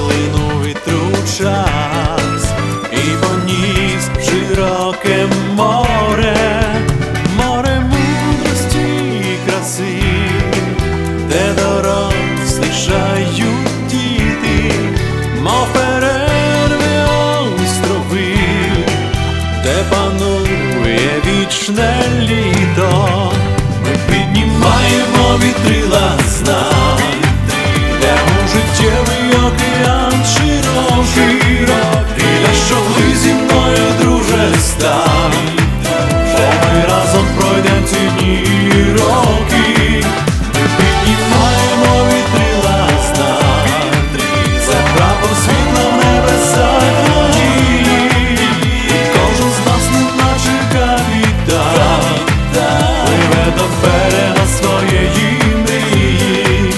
полину вітру час і поніс в широке море, море мудрості і краси, де дорослішають діти, мов перерви острови, де панує вічне літо. Ми піднімаємо вітрила знань, йдемо життєвий океан широкий, біля шоли зі мною, друже, стань, бо ми разом пройдем ці дні і роки. Ми піднімаємо вітрила знань, це прапор світла в небесах надії, кожен з нас неначе капітан, пливе до берега своєї мрії.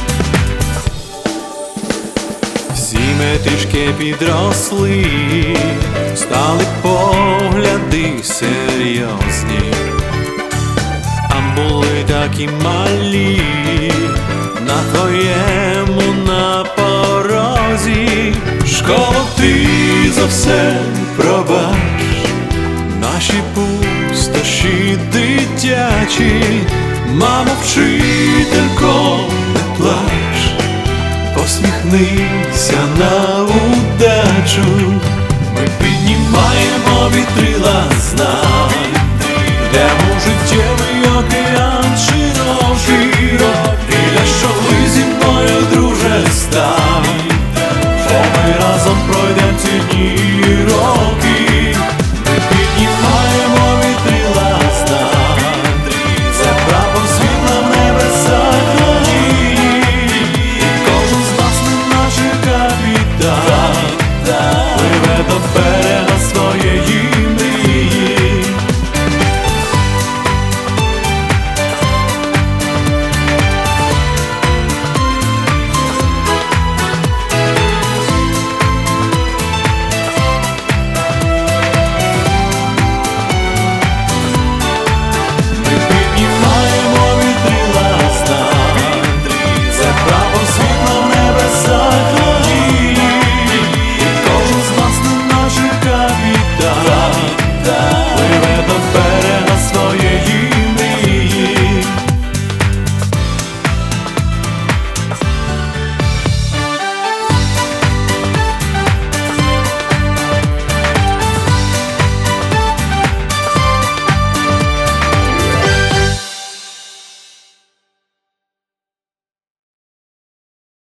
Всі ми трішки підросли, стали погляди серйозні, а були такі малі на твоєму на порозі. Школо, ти за все пробач, наші пустощі дитячі. Мамо, вчителько, не плач, посміхнися на удачу. Ми піднімаємо вітрила знань, йдемо життєвий океан широкий, біля шоли зі мною, друже, стань, бо ми разом пройдем ці дні і роки. Ми піднімаємо вітрила знань, це прапор світла в небесах надії, кожен з нас неначе капітан, пливе до берега